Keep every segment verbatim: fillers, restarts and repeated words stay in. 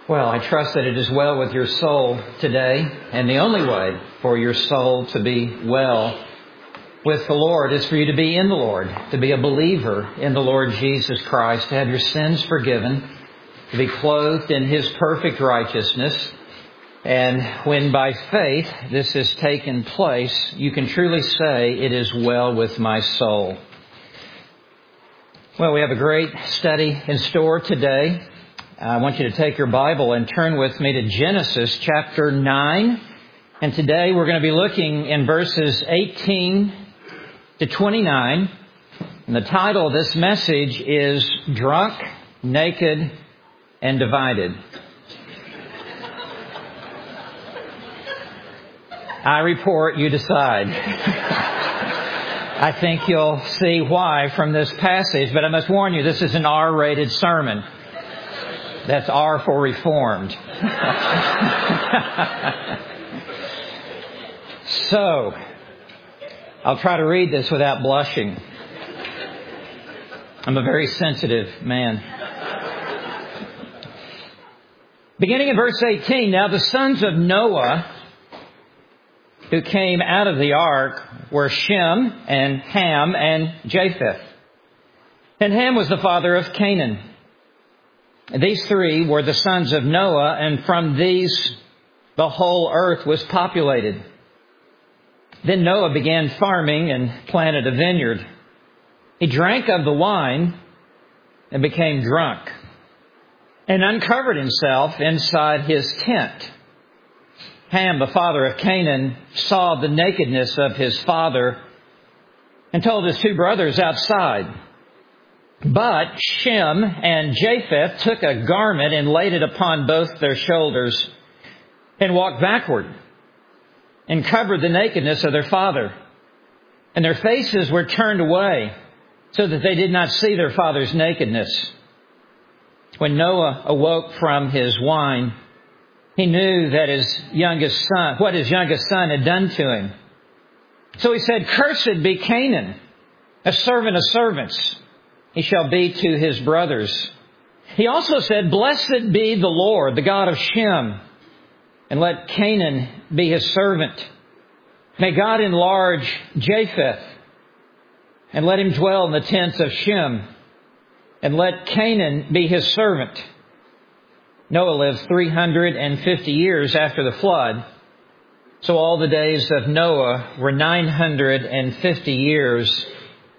Well, I trust that it is well with your soul today, and the only way for your soul to be well with the Lord is for you to be in the Lord, to be a believer in the Lord Jesus Christ, to have your sins forgiven, to be clothed in His perfect righteousness. And when by faith this has taken place, you can truly say, it is well with my soul. Well, we have a great study in store today. I want you to take your Bible and turn with me to Genesis chapter nine. And today we're going to be looking in verses eighteen to twenty-nine. And the title of this message is Drunk, Naked, and Divided. I report, you decide. I think you'll see why from this passage, but I must warn you, this is an R-rated sermon. That's R for Reformed. So, I'll try to read this without blushing. I'm a very sensitive man. Beginning in verse eighteen, now the sons of Noah who came out of the ark were Shem and Ham and Japheth. And Ham was the father of Canaan. These three were the sons of Noah, and from these the whole earth was populated. Then Noah began farming and planted a vineyard. He drank of the wine and became drunk, and uncovered himself inside his tent. Ham, the father of Canaan, saw the nakedness of his father and told his two brothers outside. But Shem and Japheth took a garment and laid it upon both their shoulders and walked backward and covered the nakedness of their father. And their faces were turned away so that they did not see their father's nakedness. When Noah awoke from his wine, he knew that his youngest son, what his youngest son had done to him. So he said, "Cursed be Canaan, a servant of servants. He shall be to his brothers." He also said, "Blessed be the Lord, the God of Shem, and let Canaan be his servant. May God enlarge Japheth, and let him dwell in the tents of Shem, and let Canaan be his servant." Noah lived three hundred fifty years after the flood. So all the days of Noah were nine hundred fifty years,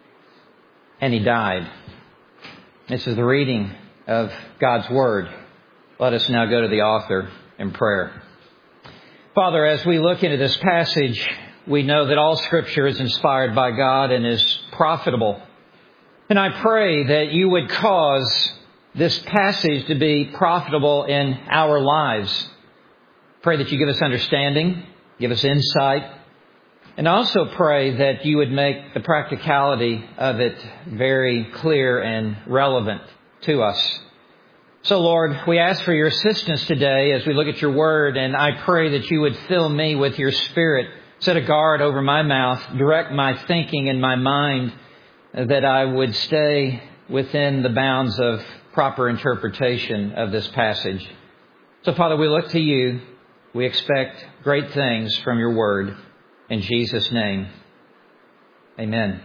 and he died. This is the reading of God's Word. Let us now go to the author in prayer. Father, as we look into this passage, we know that all Scripture is inspired by God and is profitable. And I pray that you would cause this passage to be profitable in our lives. Pray that you give us understanding, give us insight, and also pray that you would make the practicality of it very clear and relevant to us. So, Lord, we ask for your assistance today as we look at your word, and I pray that you would fill me with your Spirit, set a guard over my mouth, direct my thinking and my mind, that I would stay within the bounds of proper interpretation of this passage. So, Father, we look to you. We expect great things from your word. In Jesus' name, amen.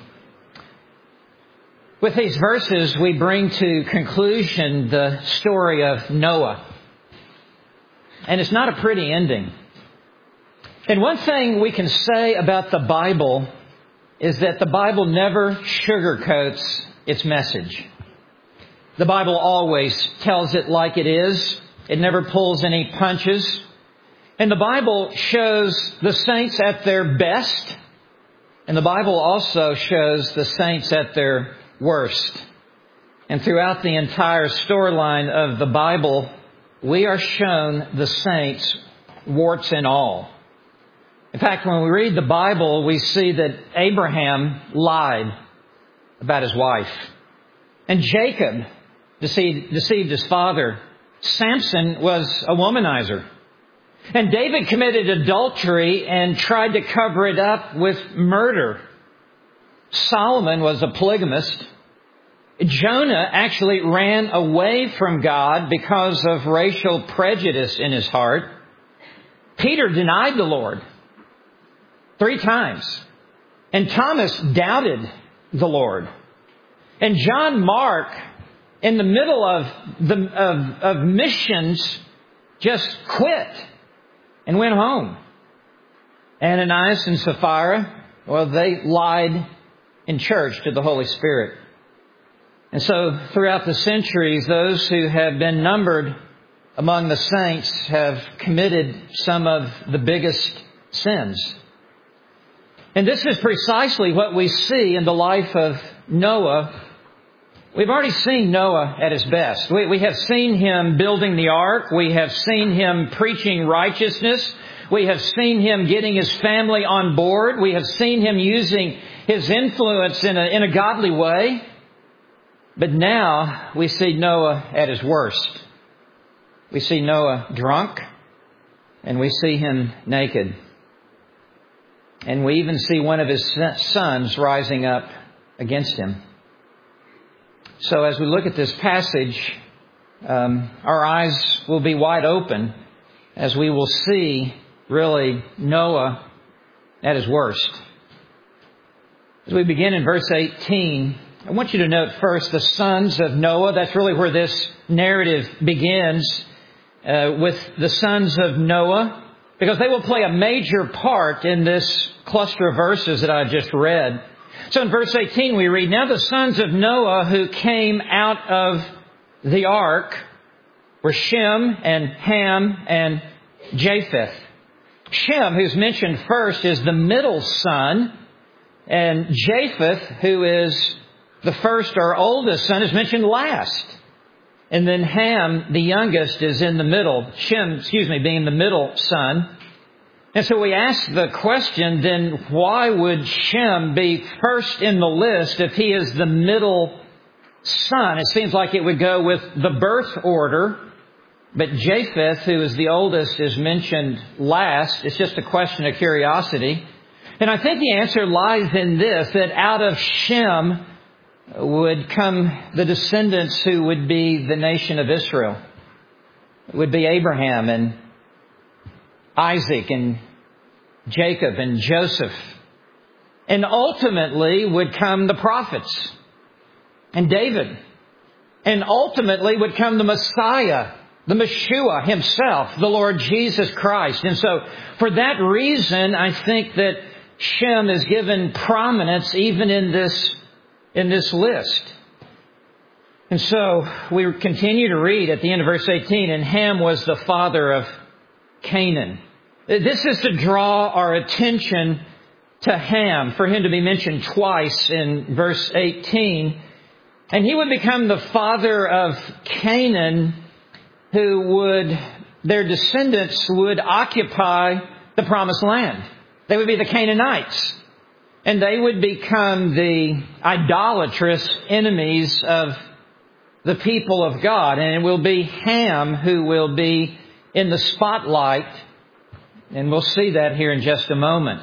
With these verses, we bring to conclusion the story of Noah. And it's not a pretty ending. And one thing we can say about the Bible is that the Bible never sugarcoats its message. The Bible always tells it like it is. It never pulls any punches. And the Bible shows the saints at their best. And the Bible also shows the saints at their worst. And throughout the entire storyline of the Bible, we are shown the saints, warts and all. In fact, when we read the Bible, we see that Abraham lied about his wife. And Jacob deceived, deceived his father. Samson was a womanizer. And David committed adultery and tried to cover it up with murder. Solomon was a polygamist. Jonah actually ran away from God because of racial prejudice in his heart. Peter denied the Lord three times. And Thomas doubted the Lord. And John Mark, in the middle of the of, of missions, just quit and went home. Ananias and Sapphira, well, they lied in church to the Holy Spirit. And so throughout the centuries, those who have been numbered among the saints have committed some of the biggest sins. And this is precisely what we see in the life of Noah. We've already seen Noah at his best. We, we have seen him building the ark. We have seen him preaching righteousness. We have seen him getting his family on board. We have seen him using his influence in a, in a godly way. But now we see Noah at his worst. We see Noah drunk, and we see him naked. And we even see one of his sons rising up against him. So as we look at this passage, um, our eyes will be wide open as we will see really Noah at his worst. As we begin in verse eighteen, I want you to note first the sons of Noah. That's really where this narrative begins, uh, with the sons of Noah, because they will play a major part in this cluster of verses that I just read. So in verse eighteen we read, "Now the sons of Noah who came out of the ark were Shem and Ham and Japheth." Shem, who's mentioned first, is the middle son, and Japheth, who is the first or oldest son, is mentioned last. And then Ham, the youngest, is in the middle. Shem, excuse me, being the middle son. And so we ask the question, then why would Shem be first in the list if he is the middle son? It seems like it would go with the birth order. But Japheth, who is the oldest, is mentioned last. It's just a question of curiosity. And I think the answer lies in this, that out of Shem would come the descendants who would be the nation of Israel. It would be Abraham and Isaac and Jacob and Joseph. And ultimately would come the prophets and David. And ultimately would come the Messiah, the Meshua himself, the Lord Jesus Christ. And so for that reason, I think that Shem is given prominence even in this, in this list. And so we continue to read at the end of verse eighteen, "And Ham was the father of Canaan." This is to draw our attention to Ham, for him to be mentioned twice in verse eighteen. And he would become the father of Canaan, who would, their descendants would occupy the promised land. They would be the Canaanites. And they would become the idolatrous enemies of the people of God. And it will be Ham who will be in the spotlight. And we'll see that here in just a moment.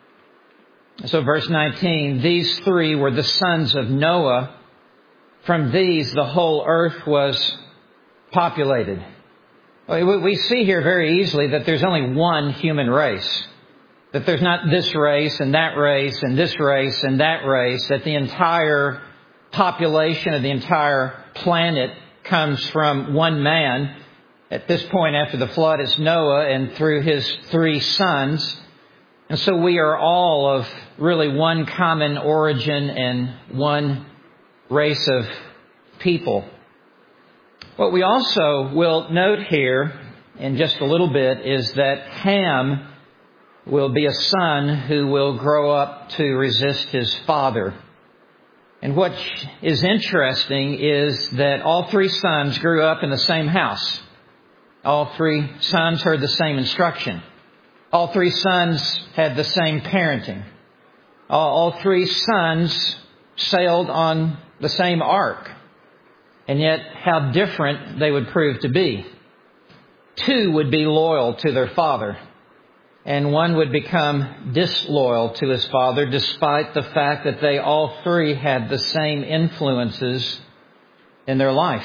So verse nineteen, "These three were the sons of Noah. From these the whole earth was populated." We see here very easily that there's only one human race. That there's not this race and that race and this race and that race. That the entire population of the entire planet comes from one man. At this point after the flood, it's Noah and through his three sons. And so we are all of really one common origin and one race of people. What we also will note here in just a little bit is that Ham will be a son who will grow up to resist his father. And what is interesting is that all three sons grew up in the same house. All three sons heard the same instruction. All three sons had the same parenting. All, all three sons sailed on the same ark. And yet how different they would prove to be. Two would be loyal to their father. and one would become disloyal to his father, despite the fact that they all three had the same influences in their life.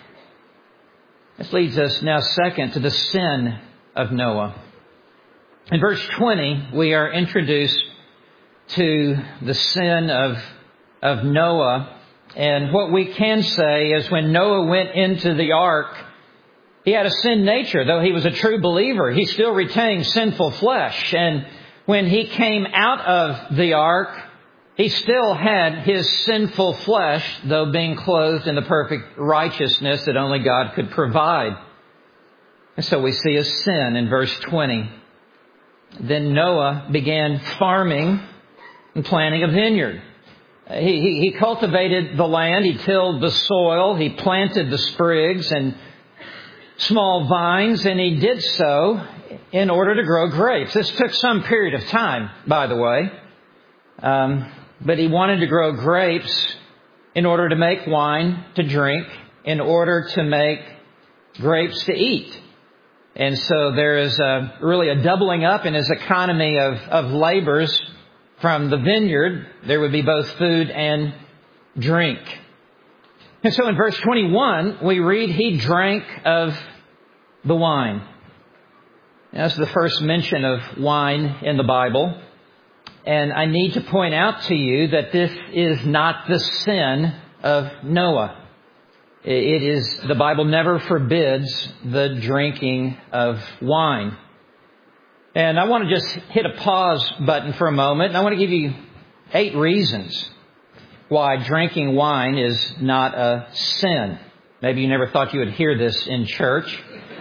This leads us now second to the sin of Noah. In verse twenty, we are introduced to the sin of, of Noah. And what we can say is when Noah went into the ark, he had a sin nature. Though he was a true believer, he still retained sinful flesh. And when he came out of the ark, he still had his sinful flesh, though being clothed in the perfect righteousness that only God could provide. And so we see his sin in verse twenty. Then Noah began farming and planting a vineyard. He, he, he cultivated the land, he tilled the soil, he planted the sprigs and small vines, and he did so in order to grow grapes. This took some period of time, by the way. Um, but he wanted to grow grapes in order to make wine to drink, in order to make grapes to eat. And so there is a, really a doubling up in his economy of, of labors from the vineyard. There would be both food and drink. And so in verse twenty-one, we read, he drank of the wine. That's the first mention of wine in the Bible. And I need to point out to you that this is not the sin of Noah. It is, the Bible never forbids the drinking of wine. And I want to just hit a pause button for a moment. And I want to give you eight reasons why drinking wine is not a sin. Maybe you never thought you would hear this in church,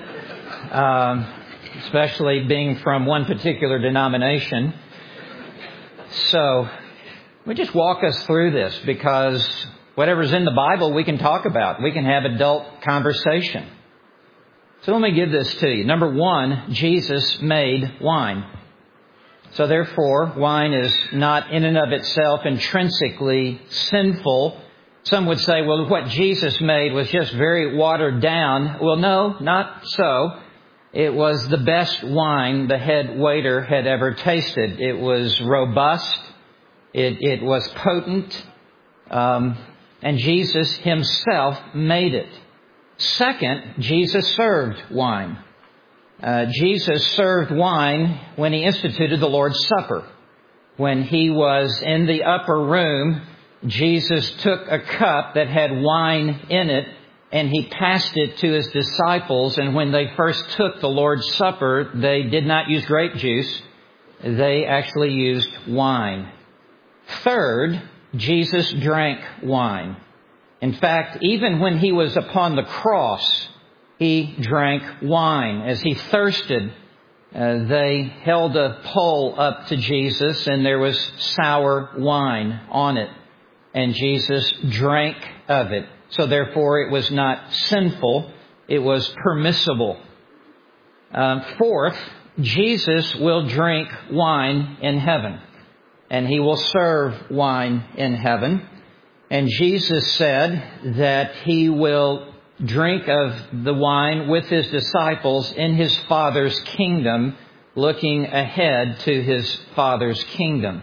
um, especially being from one particular denomination. So we just walk us through this, because whatever's in the Bible we can talk about. We can have adult conversation. So let me give this to you. Number one, Jesus made wine. So therefore, wine is not in and of itself intrinsically sinful. Some would say, well, what Jesus made was just very watered down. Well, no, not so. It was the best wine the head waiter had ever tasted. It was robust. It, it was potent. Um, and Jesus himself made it. Second, Jesus served wine. Uh, Jesus served wine when he instituted the Lord's Supper. When he was in the upper room, Jesus took a cup that had wine in it, and he passed it to his disciples. And when they first took the Lord's Supper, they did not use grape juice. They actually used wine. Third, Jesus drank wine. In fact, even when he was upon the cross, he drank wine. As he thirsted, uh, they held a pole up to Jesus, and there was sour wine on it. And Jesus drank of it. So therefore, it was not sinful. It was permissible. Um, fourth, Jesus will drink wine in heaven. And he will serve wine in heaven. And Jesus said that he will drink of the wine with his disciples in his Father's kingdom, looking ahead to his Father's kingdom.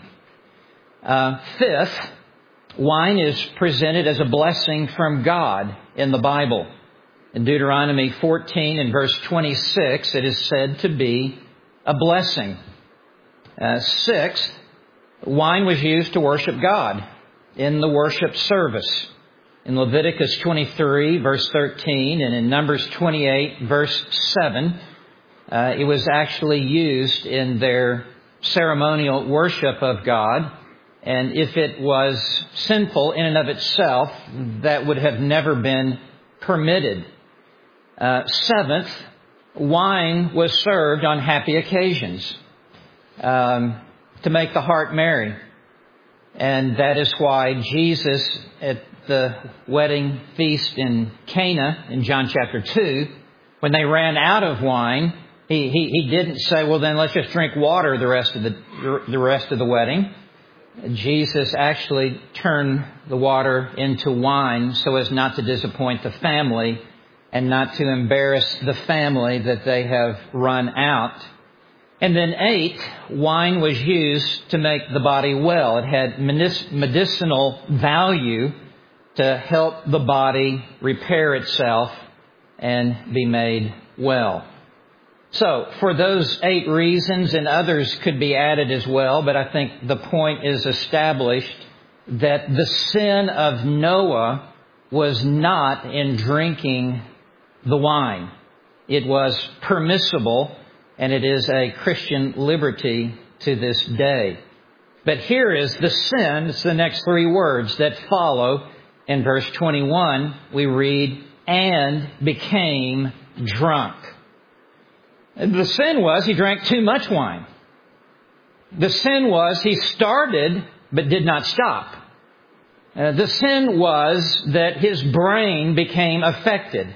Uh, fifth, wine is presented as a blessing from God in the Bible. In Deuteronomy fourteen and verse twenty-six, it is said to be a blessing. Uh, sixth, wine was used to worship God in the worship service. In Leviticus twenty-three, verse thirteen, and in Numbers twenty-eight, verse seven, uh, it was actually used in their ceremonial worship of God. And if it was sinful in and of itself, that would have never been permitted. Uh, seventh, wine was served on happy occasions um, to make the heart merry. And that is why Jesus, at the wedding feast in Cana in John chapter two, when they ran out of wine, he, he, he didn't say, well, then let's just drink water the rest of the, the rest of the wedding. Jesus actually turned the water into wine so as not to disappoint the family and not to embarrass the family that they have run out. And then eight, wine was used to make the body well. It had medicinal value to help the body repair itself and be made well. So, for those eight reasons, and others could be added as well, but I think the point is established that the sin of Noah was not in drinking the wine. It was permissible, and it is a Christian liberty to this day. But here is the sin. It's the next three words that follow. In verse twenty-one, we read, and became drunk. The sin was he drank too much wine. The sin was he started but did not stop. Uh, the sin was that his brain became affected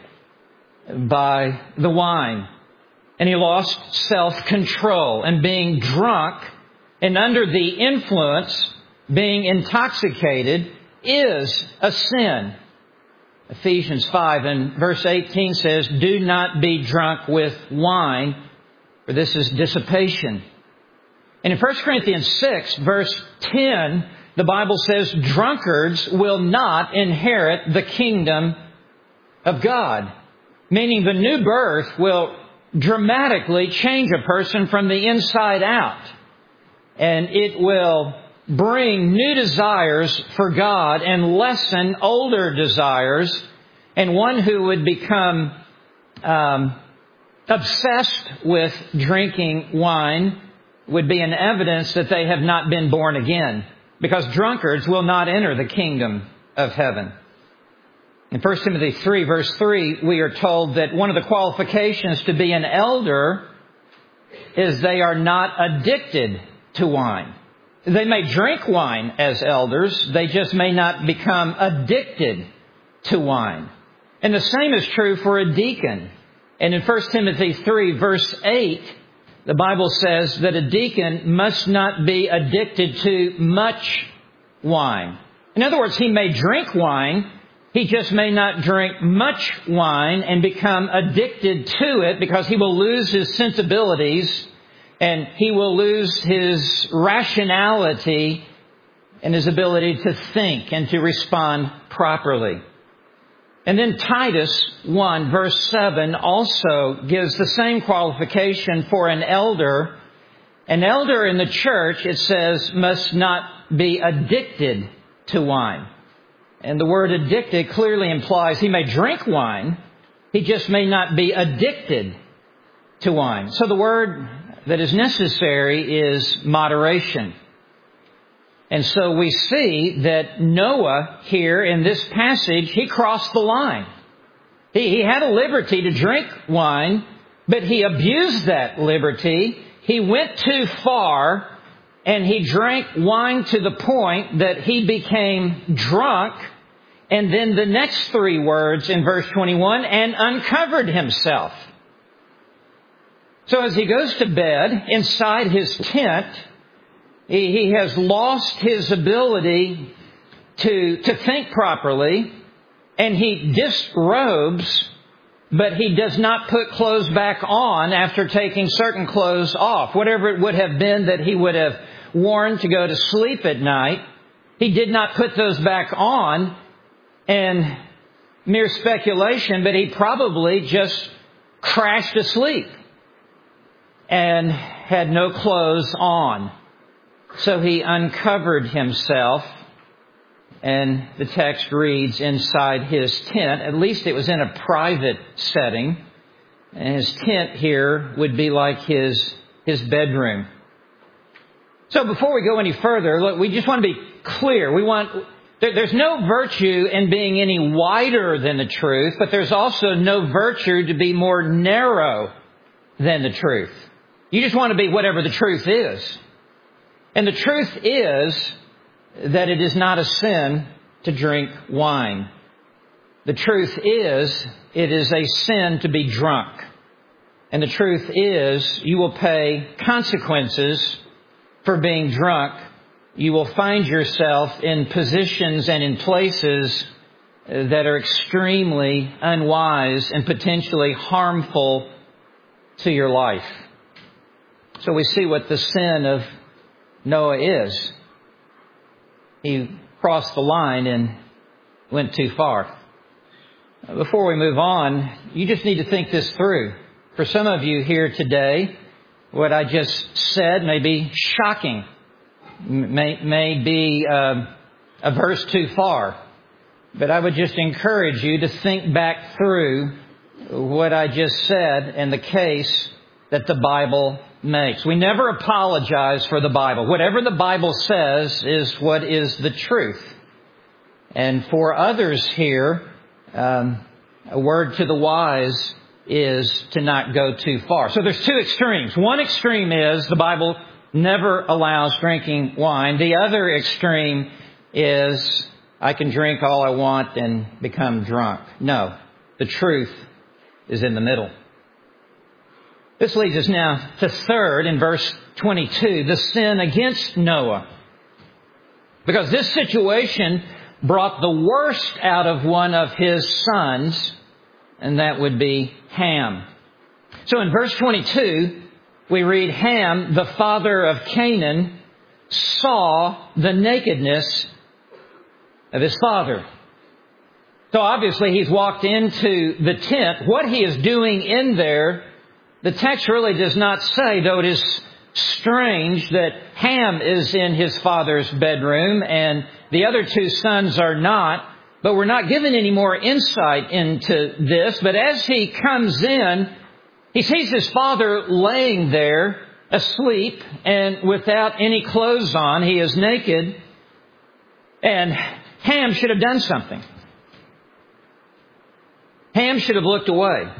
by the wine. And he lost self-control. And being drunk and under the influence, being intoxicated, is a sin. Ephesians five and verse eighteen says, do not be drunk with wine, for this is dissipation. And in First Corinthians six, verse ten, the Bible says, drunkards will not inherit the kingdom of God. Meaning the new birth will dramatically change a person from the inside out. And it will bring new desires for God and lessen older desires. And one who would become um, obsessed with drinking wine would be an evidence that they have not been born again. Because drunkards will not enter the kingdom of heaven. In First Timothy three, verse three, we are told that one of the qualifications to be an elder is they are not addicted to wine. They may drink wine as elders, they just may not become addicted to wine. And the same is true for a deacon. And in First Timothy three, verse eight, the Bible says that a deacon must not be addicted to much wine. In other words, he may drink wine, he just may not drink much wine and become addicted to it, because he will lose his sensibilities and he will lose his rationality and his ability to think and to respond properly. And then Titus one, verse seven, also gives the same qualification for an elder. An elder in the church, it says, must not be addicted to wine. And the word addicted clearly implies he may drink wine, he just may not be addicted to wine. So the word that is necessary is moderation. And so we see that Noah here in this passage, he crossed the line. He, he had a liberty to drink wine, but he abused that liberty. He went too far and he drank wine to the point that he became drunk. And then the next three words in verse twenty-one, and uncovered himself. So as he goes to bed inside his tent, he, he has lost his ability to, to think properly, and he disrobes, but he does not put clothes back on after taking certain clothes off. Whatever it would have been that he would have worn to go to sleep at night, he did not put those back on. And mere speculation, but he probably just crashed asleep and had no clothes on. So he uncovered himself, and the text reads, inside his tent. At least it was in a private setting. And his tent here would be like his, his bedroom. So before we go any further, look, we just want to be clear. We want... There's no virtue in being any wider than the truth, but there's also no virtue to be more narrow than the truth. You just want to be whatever the truth is. And the truth is that it is not a sin to drink wine. The truth is it is a sin to be drunk. And the truth is you will pay consequences for being drunk. You will find yourself in positions and in places that are extremely unwise and potentially harmful to your life. So we see what the sin of Noah is. He crossed the line and went too far. Before we move on, you just need to think this through. For some of you here today, what I just said may be shocking, may, may be uh, a verse too far. But I would just encourage you to think back through what I just said and the case that the Bible makes. We never apologize for the Bible. Whatever the Bible says is what is the truth. And for others here, um, a word to the wise is to not go too far. So there's two extremes. One extreme is the Bible never allows drinking wine. The other extreme is I can drink all I want and become drunk. No, the truth is in the middle. This leads us now to third in verse twenty-two, the sin against Noah. Because this situation brought the worst out of one of his sons, and that would be Ham. So in verse twenty-two, we read, Ham, the father of Canaan, saw the nakedness of his father. So obviously he's walked into the tent. What he is doing in there, the text really does not say, though it is strange that Ham is in his father's bedroom and the other two sons are not. But we're not given any more insight into this. But as he comes in, he sees his father laying there asleep and without any clothes on. He is naked. And Ham should have done something. Ham should have looked away.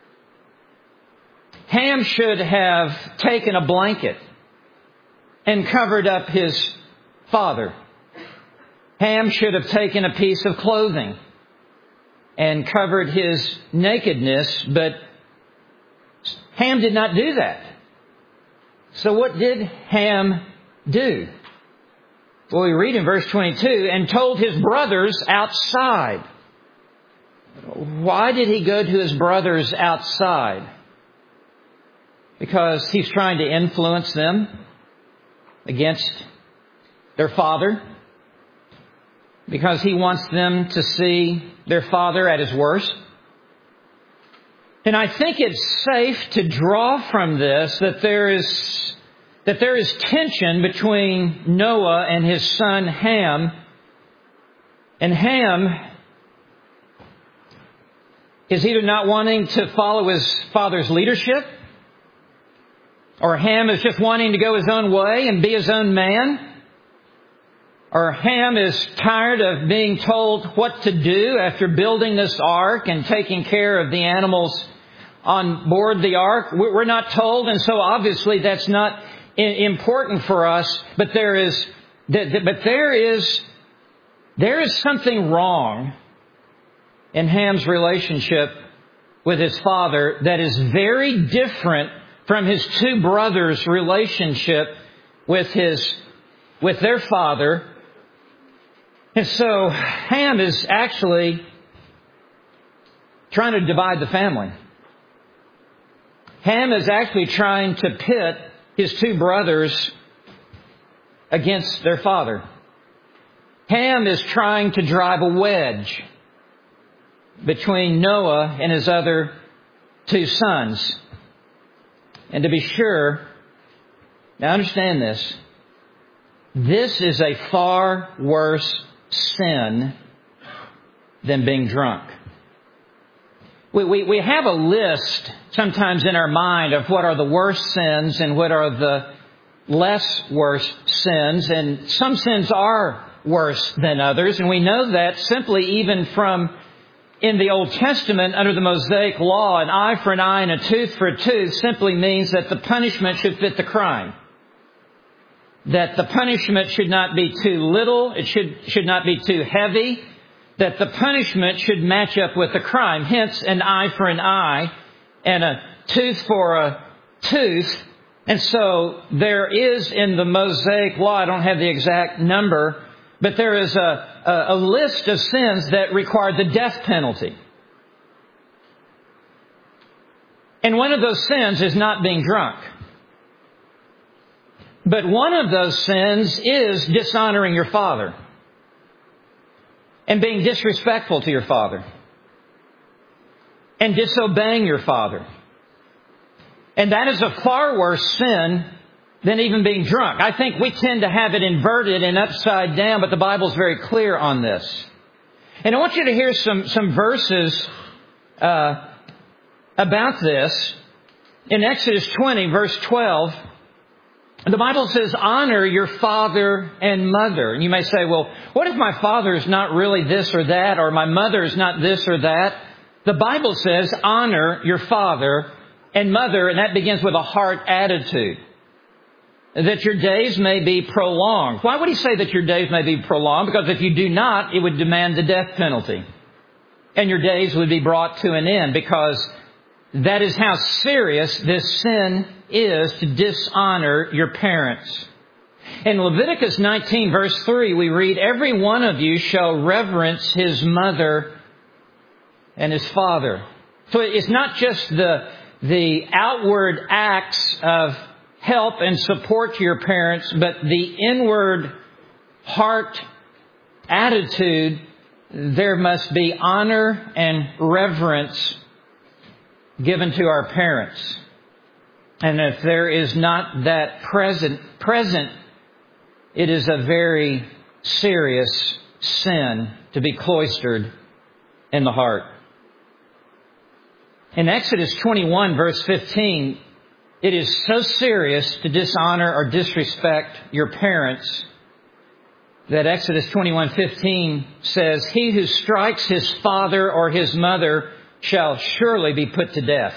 Ham should have taken a blanket and covered up his father. Ham should have taken a piece of clothing and covered his nakedness, but Ham did not do that. So what did Ham do? Well, we read in verse twenty-two, and told his brothers outside. Why did he go to his brothers outside? Because he's trying to influence them against their father. Because he wants them to see their father at his worst. And I think it's safe to draw from this that there is that there is tension between Noah and his son Ham. And Ham is either not wanting to follow his father's leadership, or Ham is just wanting to go his own way and be his own man. Or Ham is tired of being told what to do after building this ark and taking care of the animals on board the ark. We're not told, and so obviously that's not important for us. But there is, but there is, there is something wrong in Ham's relationship with his father that is very different from his two brothers' relationship with his, with their father. And so Ham is actually trying to divide the family. Ham is actually trying to pit his two brothers against their father. Ham is trying to drive a wedge between Noah and his other two sons. And to be sure, now understand this, this is a far worse sin than being drunk. We, we, we have a list sometimes in our mind of what are the worst sins and what are the less worse sins. And some sins are worse than others. And we know that simply even from in the Old Testament under the Mosaic law, an eye for an eye and a tooth for a tooth simply means that the punishment should fit the crime. That the punishment should not be too little. It should, should not be too heavy. That the punishment should match up with the crime. Hence, an eye for an eye and a tooth for a tooth. And so there is in the Mosaic law, I don't have the exact number, but there is a, a, a list of sins that require the death penalty. And one of those sins is not being drunk. But one of those sins is dishonoring your father and being disrespectful to your father and disobeying your father. And that is a far worse sin than even being drunk. I think we tend to have it inverted and upside down, but the Bible's very clear on this. And I want you to hear some, some verses uh, about this. In Exodus twenty, verse twelve, the Bible says, honor your father and mother. And you may say, well, what if my father is not really this or that, or my mother is not this or that? The Bible says, honor your father and mother, and that begins with a heart attitude. That your days may be prolonged. Why would he say that your days may be prolonged? Because if you do not, it would demand the death penalty. And your days would be brought to an end, because that is how serious this sin is, to dishonor your parents. In Leviticus nineteen, verse three, we read, every one of you shall reverence his mother and his father. So it's not just the, the outward acts of help and support to your parents, but the inward heart attitude. There must be honor and reverence given to our parents. And if there is not that present, present, it is a very serious sin to be cloistered in the heart. In Exodus twenty-one, verse fifteen, it is so serious to dishonor or disrespect your parents that Exodus twenty-one fifteen says, he who strikes his father or his mother shall surely be put to death.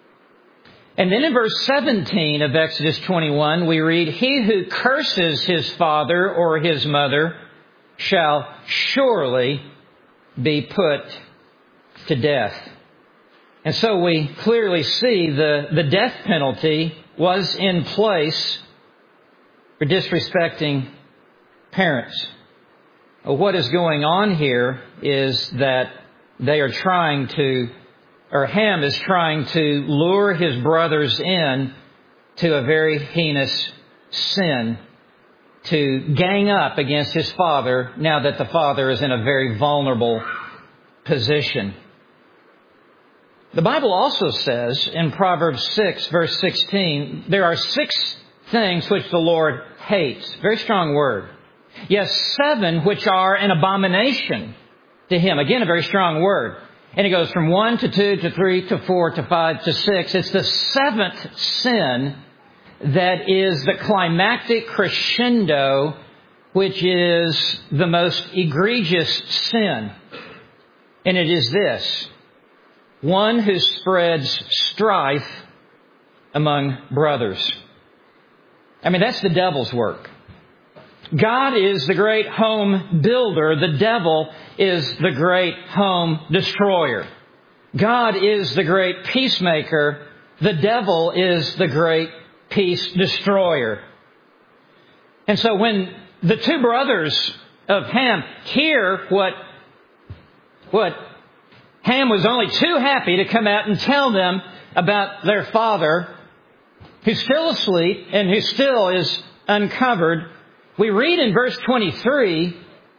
And then in verse seventeen of Exodus twenty-one, we read, he who curses his father or his mother shall surely be put to death. And so we clearly see the, the death penalty was in place for disrespecting parents. What is going on here is that they are trying to, or Ham is trying to lure his brothers in to a very heinous sin, to gang up against his father now that the father is in a very vulnerable position. The Bible also says in Proverbs six, verse sixteen, there are six things which the Lord hates. Very strong word. Yes, seven which are an abomination to him. Again, a very strong word. And it goes from one to two to three to four to five to six. It's the seventh sin that is the climactic crescendo, which is the most egregious sin. And it is this: one who spreads strife among brothers. I mean, that's the devil's work. God is the great home builder. The devil is the great home destroyer. God is the great peacemaker. The devil is the great peace destroyer. And so when the two brothers of Ham hear what, what Ham was only too happy to come out and tell them about their father, who's still asleep and who still is uncovered, we read in verse twenty-three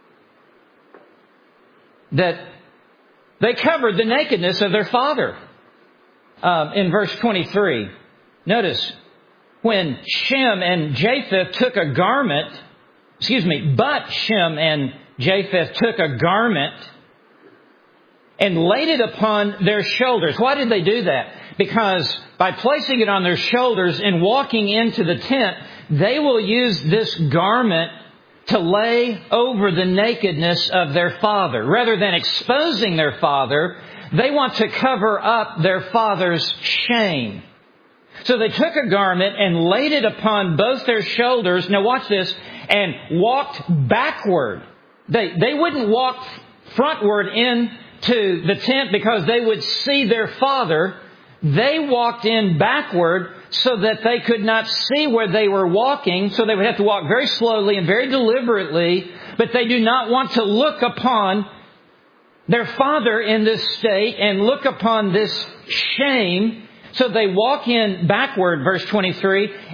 that they covered the nakedness of their father. Um, in verse twenty-three, notice, when Shem and Japheth took a garment, excuse me, but Shem and Japheth took a garment and laid it upon their shoulders. Why did they do that? Because by placing it on their shoulders and walking into the tent, they will use this garment to lay over the nakedness of their father. Rather than exposing their father, they want to cover up their father's shame. So they took a garment and laid it upon both their shoulders. Now watch this. And walked backward. They, they wouldn't walk frontward into the tent because they would see their father. They walked in backward so that they could not see where they were walking. So they would have to walk very slowly and very deliberately. But they do not want to look upon their father in this state and look upon this shame. So they walk in backward, verse twenty-three,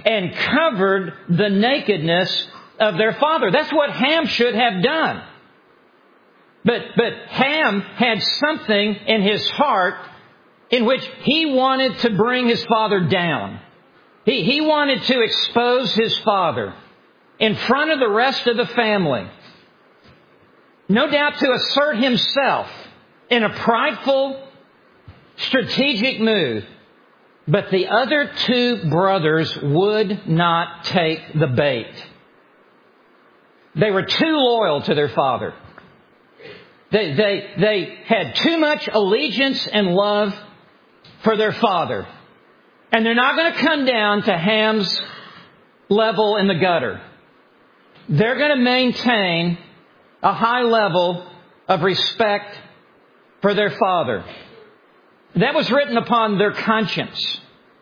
and covered the nakedness of their father. That's what Ham should have done. But, but Ham had something in his heart in which he wanted to bring his father down. He, he wanted to expose his father in front of the rest of the family. No doubt to assert himself in a prideful, strategic move. But the other two brothers would not take the bait. They were too loyal to their father. They, they, they had too much allegiance and love for their father. And they're not going to come down to Ham's level in the gutter. They're going to maintain a high level of respect for their father. That was written upon their conscience.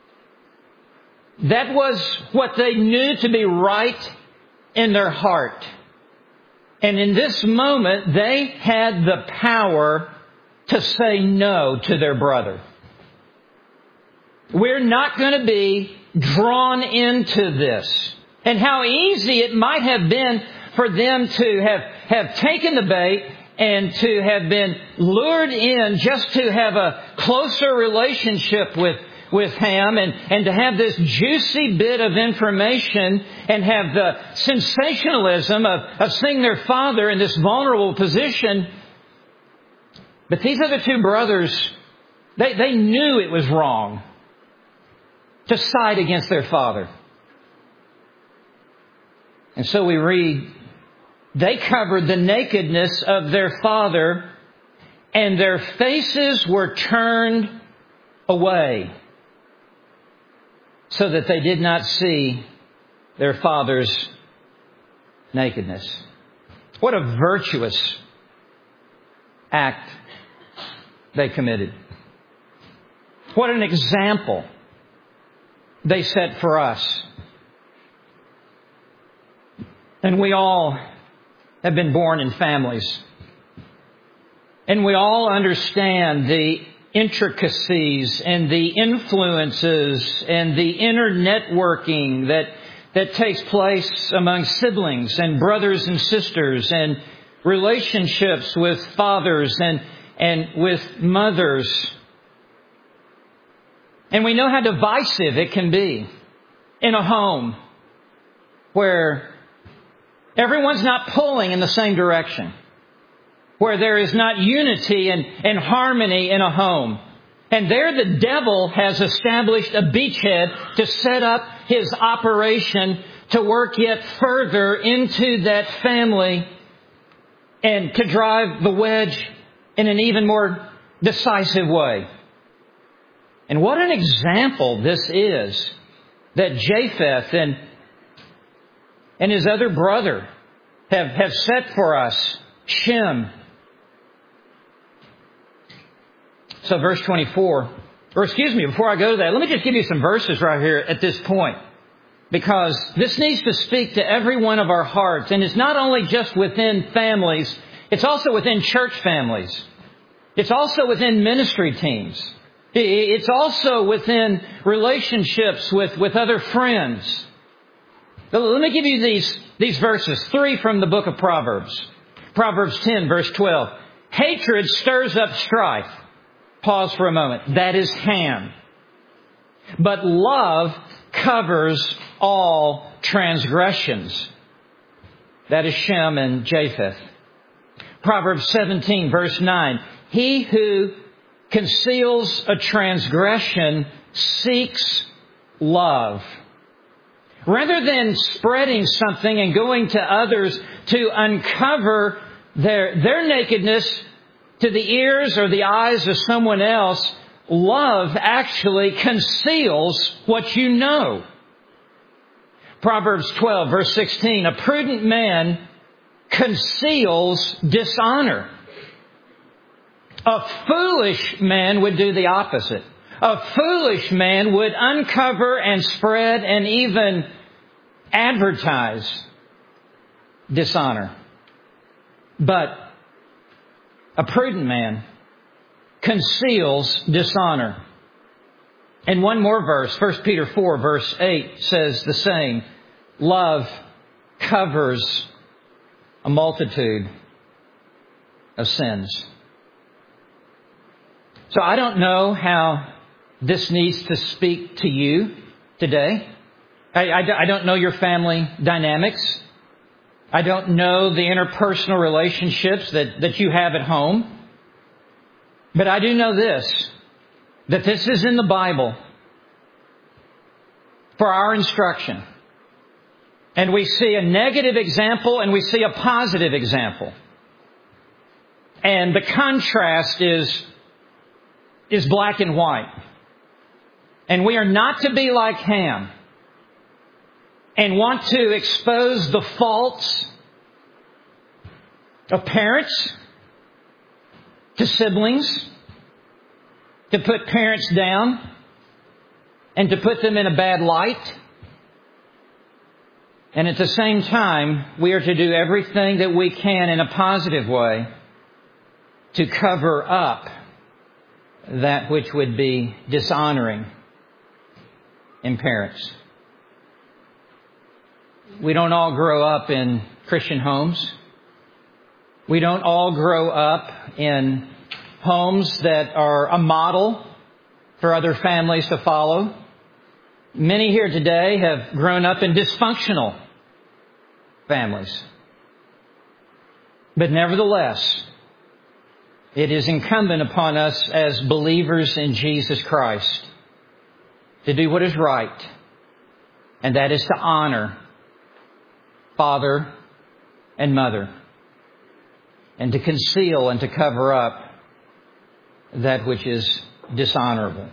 That was what they knew to be right in their heart. And in this moment, they had the power to say no to their brother. We're not going to be drawn into this. And how easy it might have been for them to have, have taken the bait and to have been lured in just to have a closer relationship with, with Ham and, and to have this juicy bit of information and have the sensationalism of, of seeing their father in this vulnerable position. But these other two brothers, they, they knew it was wrong to side against their father. And so we read, they covered the nakedness of their father, and their faces were turned away, so that they did not see their father's nakedness. What a virtuous act they committed. What an example they set for us. And we all have been born in families. And we all understand the intricacies and the influences and the inner networking that, that takes place among siblings and brothers and sisters and relationships with fathers and, and with mothers. And we know how divisive it can be in a home where everyone's not pulling in the same direction, where there is not unity and, and harmony in a home. And there the devil has established a beachhead to set up his operation to work yet further into that family and to drive the wedge in an even more decisive way. And what an example this is that Japheth and, and his other brother have, have set for us, Shem. So verse twenty-four, or excuse me, before I go to that, let me just give you some verses right here at this point. Because this needs to speak to every one of our hearts. And it's not only just within families, it's also within church families. It's also within ministry teams. It's also within relationships with, with other friends. Let me give you these, these verses. Three from the book of Proverbs. Proverbs ten, verse twelve. Hatred stirs up strife. Pause for a moment. That is Ham. But love covers all transgressions. That is Shem and Japheth. Proverbs seventeen, verse nine. He who conceals a transgression seeks love. Rather than spreading something and going to others to uncover their, their nakedness to the ears or the eyes of someone else, love actually conceals what you know. Proverbs twelve, verse sixteen. A prudent man conceals dishonor. A foolish man would do the opposite. A foolish man would uncover and spread and even advertise dishonor. But a prudent man conceals dishonor. And one more verse, First Peter four, verse eight, says the same. Love covers a multitude of sins. So I don't know how this needs to speak to you today. I, I, I don't know your family dynamics. I don't know the interpersonal relationships that, that you have at home. But I do know this, that this is in the Bible for our instruction. And we see a negative example and we see a positive example. And the contrast is, is black and white. And we are not to be like Ham and want to expose the faults of parents to siblings, to put parents down, and to put them in a bad light. And at the same time, we are to do everything that we can in a positive way to cover up that which would be dishonoring in parents. We don't all grow up in Christian homes. We don't all grow up in homes that are a model for other families to follow. Many here today have grown up in dysfunctional families. But nevertheless, it is incumbent upon us as believers in Jesus Christ to do what is right, and that is to honor father and mother, and to conceal and to cover up that which is dishonorable.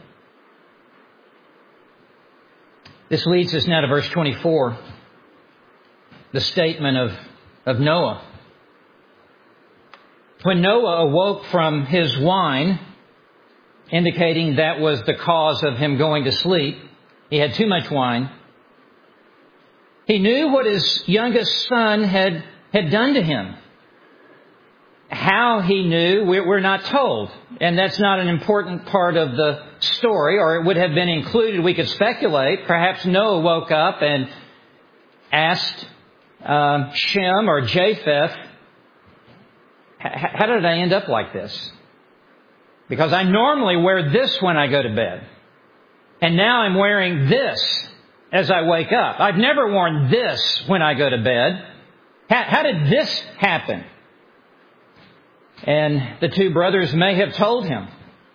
This leads us now to verse twenty-four, the statement of, of Noah. When Noah awoke from his wine, indicating that was the cause of him going to sleep, he had too much wine, he knew what his youngest son had, had done to him. How he knew, we're not told. And that's not an important part of the story, or it would have been included. We could speculate. Perhaps Noah woke up and asked um, Shem or Japheth, how did I end up like this? Because I normally wear this when I go to bed. And now I'm wearing this as I wake up. I've never worn this when I go to bed. How, how did this happen? And the two brothers may have told him.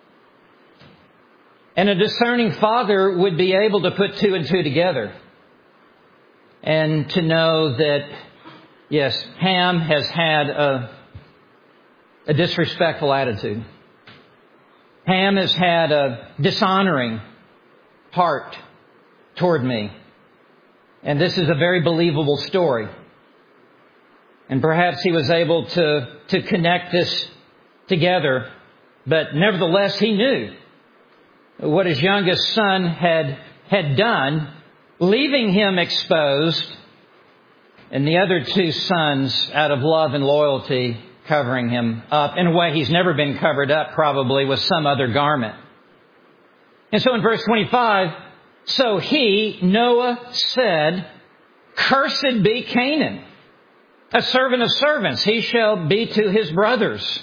And a discerning father would be able to put two and two together. And to know that, yes, Ham has had a, a disrespectful attitude. Ham has had a dishonoring heart toward me. And this is a very believable story. And perhaps he was able to, to connect this together. But nevertheless, he knew what his youngest son had, had done, leaving him exposed, and the other two sons, out of love and loyalty, covering him up in a way he's never been covered up, probably with some other garment. And so in verse twenty-five, so he, Noah, said, "Cursed be Canaan, a servant of servants. He shall be to his brothers."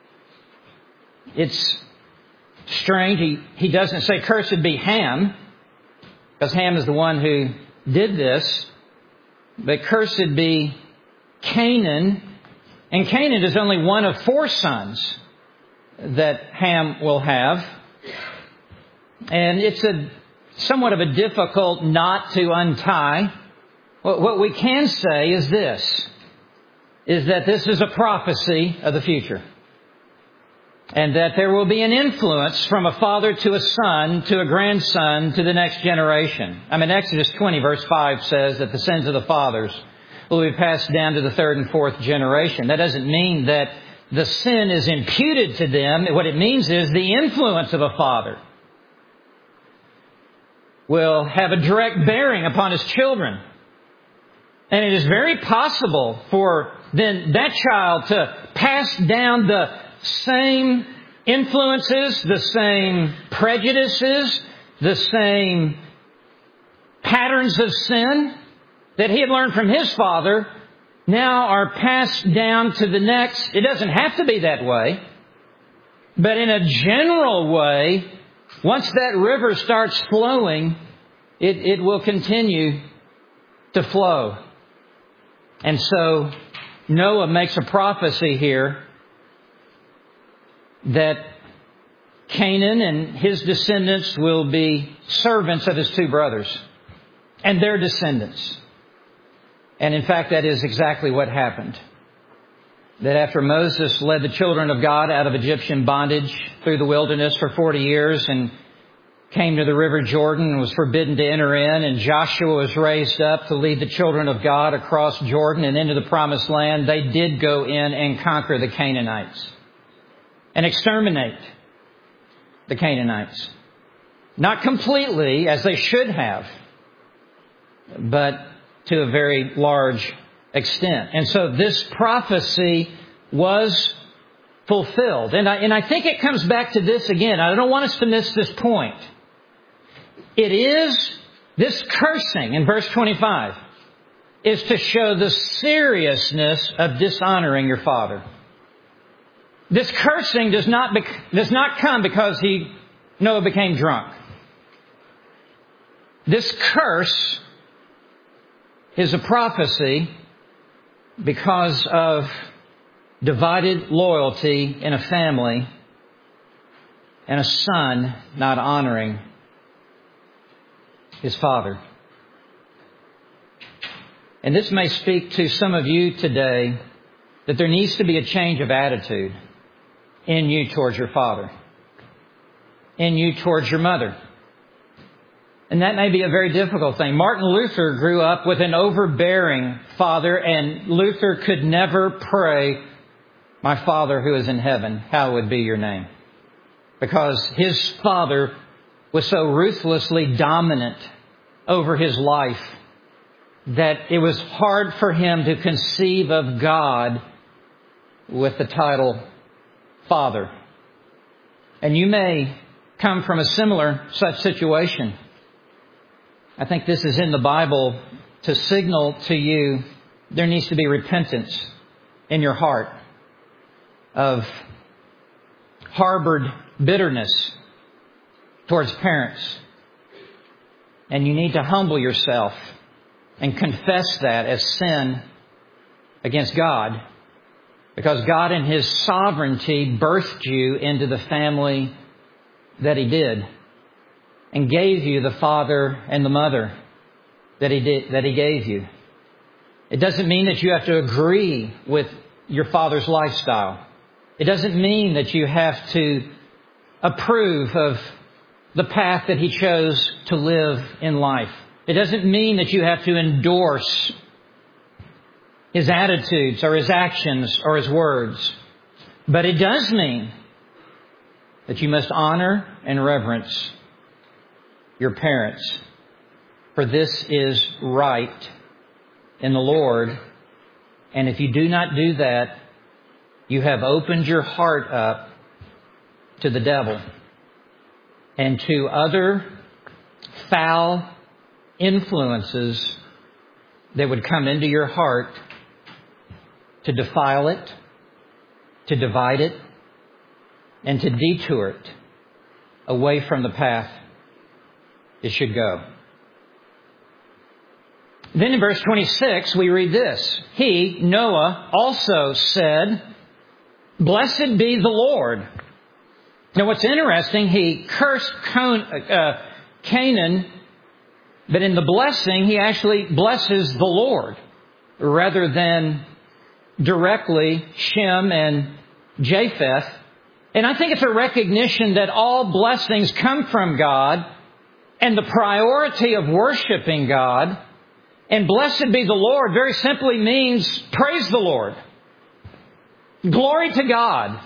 It's strange. He, he doesn't say, "Cursed be Ham," because Ham is the one who did this. But cursed be Canaan. And Canaan is only one of four sons that Ham will have. And it's a somewhat of a difficult knot to untie. What we can say is this, is that this is a prophecy of the future. And that there will be an influence from a father to a son, to a grandson, to the next generation. I mean, Exodus twenty verse five says that the sins of the fathers will be passed down to the third and fourth generation. That doesn't mean that the sin is imputed to them. What it means is the influence of a father will have a direct bearing upon his children. And it is very possible for then that child to pass down the same influences, the same prejudices, the same patterns of sin that he had learned from his father now are passed down to the next. It doesn't have to be that way. But in a general way, once that river starts flowing, it, it will continue to flow. And so Noah makes a prophecy here that Canaan and his descendants will be servants of his two brothers and their descendants. And in fact, that is exactly what happened. That after Moses led the children of God out of Egyptian bondage through the wilderness for forty years and came to the river Jordan and was forbidden to enter in, and Joshua was raised up to lead the children of God across Jordan and into the promised land, they did go in and conquer the Canaanites and exterminate the Canaanites. Not completely, as they should have, but to a very large extent. And so this prophecy was fulfilled. And I, and I think it comes back to this again. I don't want us to miss this point. It is, this cursing in verse twenty-five is to show the seriousness of dishonoring your father. This cursing does not, bec- does not come because he, Noah became drunk. This curse is a prophecy because of divided loyalty in a family and a son not honoring his father. And this may speak to some of you today that there needs to be a change of attitude in you towards your father, in you towards your mother. And that may be a very difficult thing. Martin Luther grew up with an overbearing father, and Luther could never pray, "My Father who is in heaven, hallowed be your name." Because his father was so ruthlessly dominant over his life that it was hard for him to conceive of God with the title Father. And you may come from a similar such situation. I think this is in the Bible to signal to you there needs to be repentance in your heart of harbored bitterness towards parents. And you need to humble yourself and confess that as sin against God, because God in His sovereignty birthed you into the family that He did, and gave you the father and the mother that he did, that He gave you. It doesn't mean that you have to agree with your father's lifestyle. It doesn't mean that you have to approve of the path that he chose to live in life. It doesn't mean that you have to endorse his attitudes or his actions or his words. But it does mean that you must honor and reverence your parents, for this is right in the Lord. And if you do not do that, you have opened your heart up to the devil and to other foul influences that would come into your heart to defile it, to divide it, and to detour it away from the path it should go. Then in verse twenty-six, we read this. He, Noah, also said, "Blessed be the Lord." Now what's interesting, he cursed Canaan, but in the blessing, he actually blesses the Lord rather than directly Shem and Japheth. And I think it's a recognition that all blessings come from God, and the priority of worshiping God. And blessed be the Lord very simply means praise the Lord. Glory to God.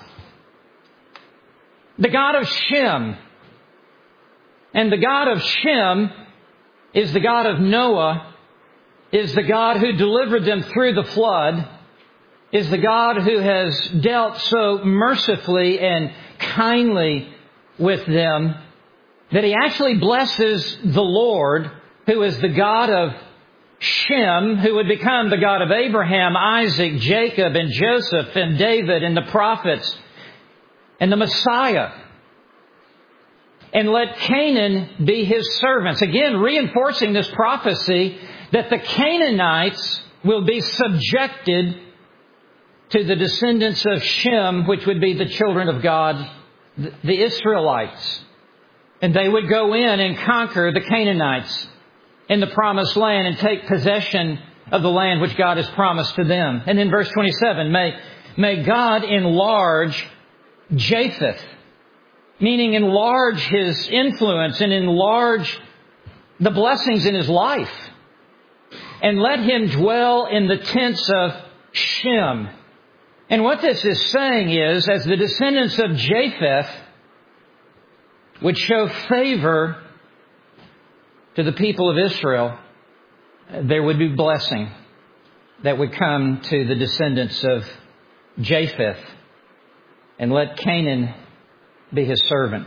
The God of Shem. And the God of Shem is the God of Noah, is the God who delivered them through the flood, is the God who has dealt so mercifully and kindly with them that he actually blesses the Lord, who is the God of Shem, who would become the God of Abraham, Isaac, Jacob, and Joseph, and David, and the prophets, and the Messiah. And let Canaan be his servants. Again, reinforcing this prophecy that the Canaanites will be subjected to the descendants of Shem, which would be the children of God, the Israelites. And they would go in and conquer the Canaanites in the promised land and take possession of the land which God has promised to them. And in verse twenty-seven, may, may God enlarge Japheth, meaning enlarge his influence and enlarge the blessings in his life. And let him dwell in the tents of Shem. And what this is saying is, as the descendants of Japheth would show favor to the people of Israel, there would be blessing that would come to the descendants of Japheth. And let Canaan be his servant.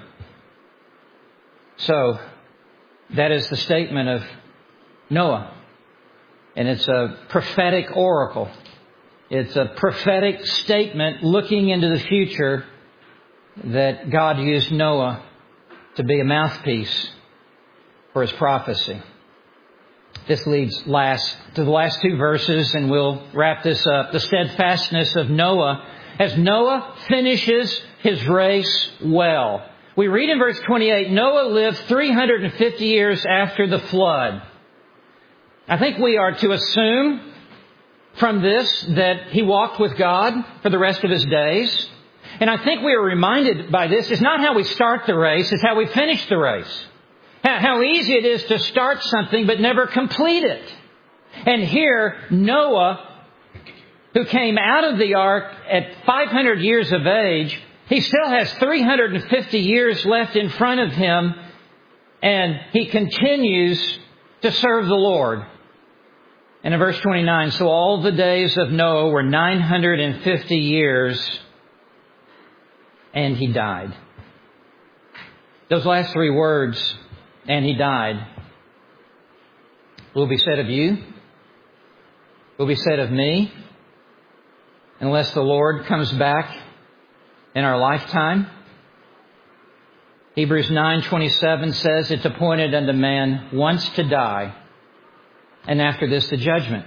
So, that is the statement of Noah. And it's a prophetic oracle. It's a prophetic statement looking into the future that God used Noah to be a mouthpiece for his prophecy. This leads last to the last two verses, and we'll wrap this up. The steadfastness of Noah. As Noah finishes his race well. We read in verse twenty-eight, Noah lived three hundred fifty years after the flood. I think we are to assume from this that he walked with God for the rest of his days. And I think we are reminded by this, it's not how we start the race, it's how we finish the race. How easy it is to start something but never complete it. And here, Noah, who came out of the ark at five hundred years of age, he still has three hundred fifty years left in front of him, and he continues to serve the Lord. And in verse twenty-nine, so all the days of Noah were nine hundred fifty years, and he died. Those last three words, and he died, will be said of you, will be said of me, unless the Lord comes back in our lifetime. Hebrews nine twenty-seven says, it's appointed unto man once to die, and after this the judgment.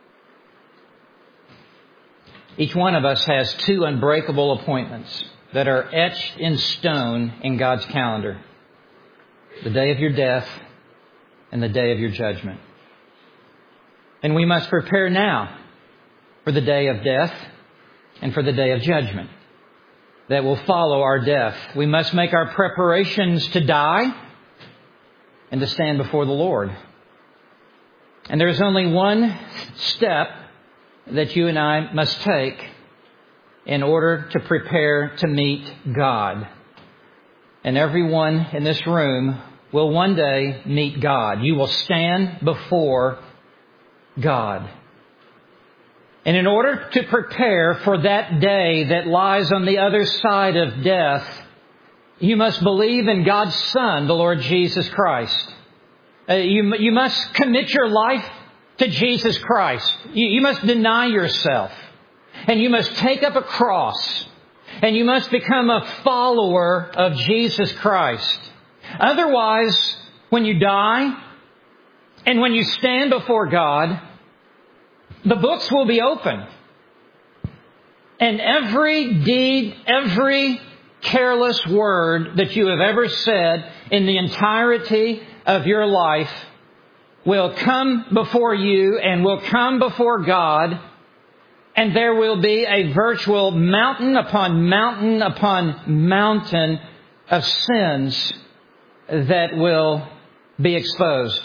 Each one of us has two unbreakable appointments that are etched in stone in God's calendar. The day of your death and the day of your judgment. And we must prepare now for the day of death and for the day of judgment that will follow our death. We must make our preparations to die and to stand before the Lord. And there is only one step that you and I must take in order to prepare to meet God. And everyone in this room will one day meet God. You will stand before God. And in order to prepare for that day that lies on the other side of death, you must believe in God's Son, the Lord Jesus Christ. Uh, you, you must commit your life to Jesus Christ. You, you must deny yourself. And you must take up a cross. And you must become a follower of Jesus Christ. Otherwise, when you die and when you stand before God, the books will be open. And every deed, every careless word that you have ever said in the entirety of your life will come before you and will come before God. And there will be a virtual mountain upon mountain upon mountain of sins that will be exposed.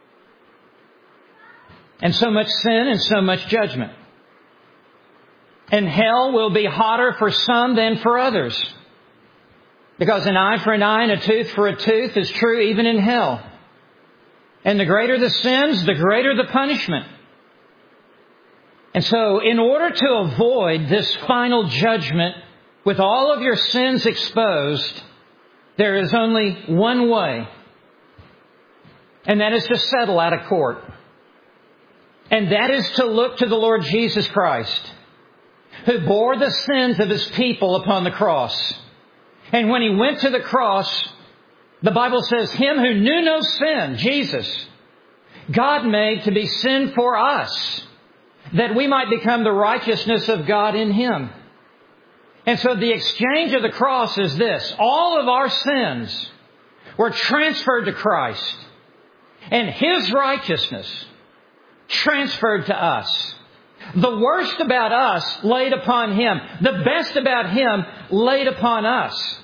And so much sin and so much judgment. And hell will be hotter for some than for others. Because an eye for an eye and a tooth for a tooth is true even in hell. And the greater the sins, the greater the punishment. And so in order to avoid this final judgment with all of your sins exposed, there is only one way, and that is to settle out of court. And that is to look to the Lord Jesus Christ, who bore the sins of His people upon the cross. And when He went to the cross, the Bible says, Him who knew no sin, Jesus, God made to be sin for us, that we might become the righteousness of God in Him. And so the exchange of the cross is this. All of our sins were transferred to Christ, and His righteousness transferred to us. The worst about us laid upon Him. The best about Him laid upon us.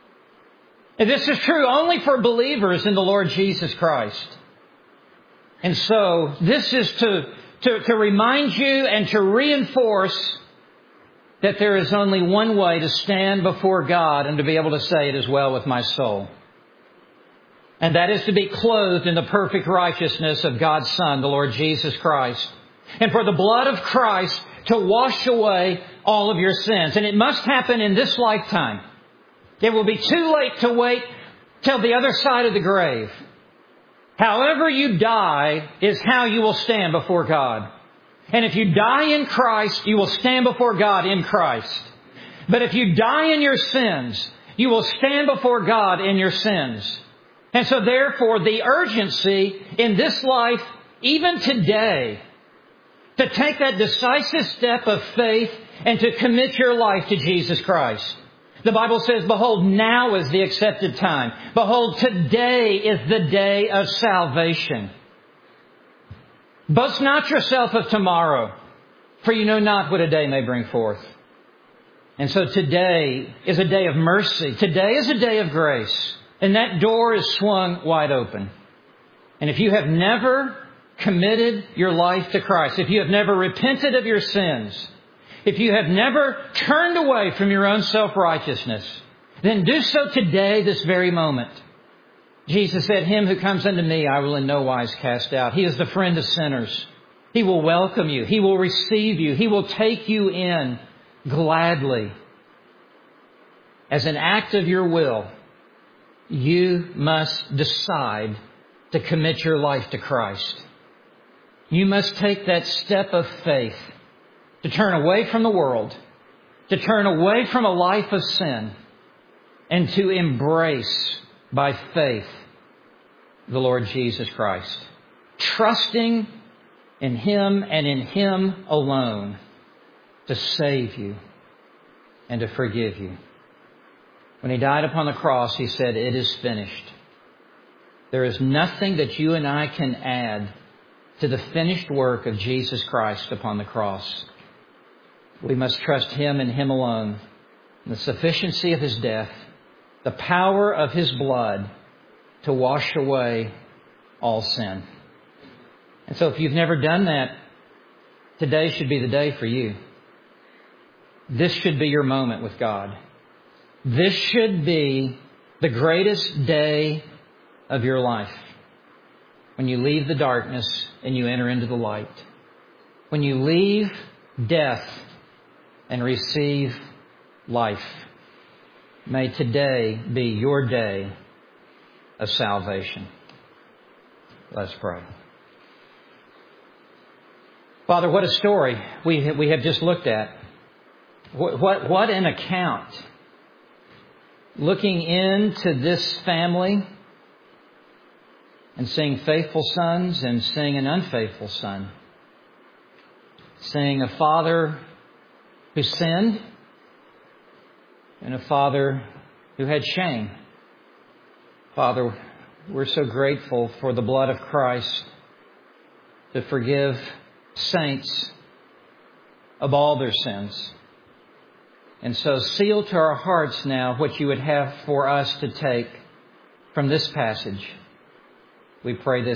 And this is true only for believers in the Lord Jesus Christ. And so this is to, to, to remind you and to reinforce that there is only one way to stand before God and to be able to say, it is well with my soul. And that is to be clothed in the perfect righteousness of God's Son, the Lord Jesus Christ. And for the blood of Christ to wash away all of your sins. And it must happen in this lifetime. It will be too late to wait till the other side of the grave. However you die is how you will stand before God. And if you die in Christ, you will stand before God in Christ. But if you die in your sins, you will stand before God in your sins. And so therefore, the urgency in this life, even today, to take that decisive step of faith and to commit your life to Jesus Christ. The Bible says, behold, now is the accepted time. Behold, today is the day of salvation. Boast not yourself of tomorrow, for you know not what a day may bring forth. And so today is a day of mercy. Today is a day of grace. And that door is swung wide open. And if you have never committed your life to Christ, if you have never repented of your sins, if you have never turned away from your own self-righteousness, then do so today, this very moment. Jesus said, Him who comes unto me, I will in no wise cast out. He is the friend of sinners. He will welcome you. He will receive you. He will take you in gladly. As an act of your will, you must decide to commit your life to Christ. You must take that step of faith to turn away from the world, to turn away from a life of sin, and to embrace by faith the Lord Jesus Christ, trusting in Him and in Him alone to save you and to forgive you. When He died upon the cross, He said, it is finished. There is nothing that you and I can add to the finished work of Jesus Christ upon the cross. We must trust Him and Him alone, in the sufficiency of His death, the power of His blood to wash away all sin. And so if you've never done that, today should be the day for you. This should be your moment with God. This should be the greatest day of your life. When you leave the darkness and you enter into the light. When you leave death and receive life. May today be your day of salvation. Let's pray. Father, what a story we we have just looked at. What, what, what an account. Looking into this family and seeing faithful sons and seeing an unfaithful son. Seeing a father who sinned and a father who had shame. Father, we're so grateful for the blood of Christ to forgive saints of all their sins. And so seal to our hearts now what you would have for us to take from this passage. We pray this